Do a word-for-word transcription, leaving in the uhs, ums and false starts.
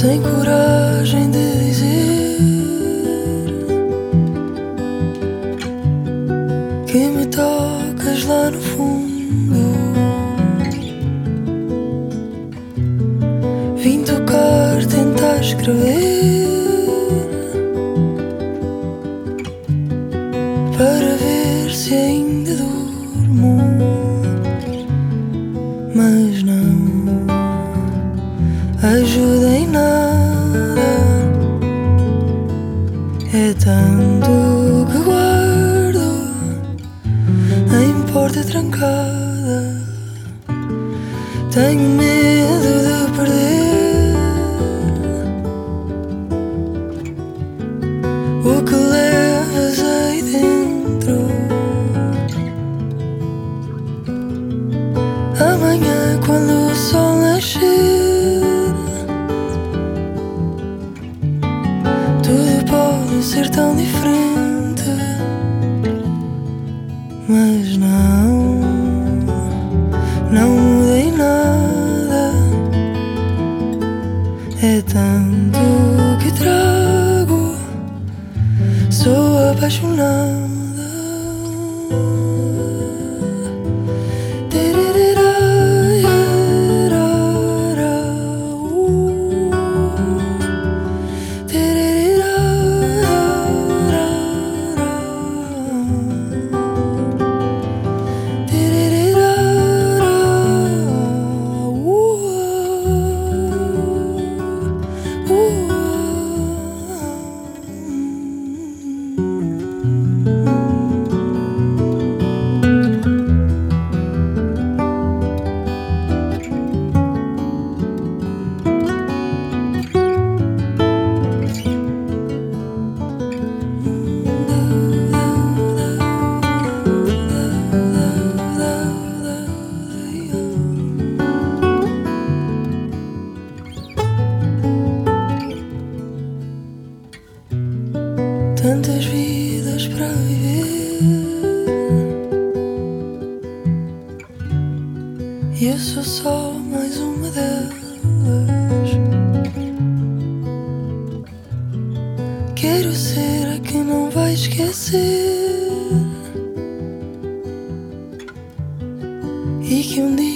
nem coragem de dizer que me tocas lá no fundo. Vim tocar, tentar escrever para ver se ainda durmo, mas não ajuda em nada. É tanto que guardo em porta trancada. Tenho medo de perder o que levas aí dentro. Amanhã, quando o sol nascer, tudo pode ser tão diferente, mas não, não mudei nada. É tanto que trago, sou apaixonada. Tantas vidas para viver e eu sou só mais uma delas. Quero ser a que não vai esquecer e que um dia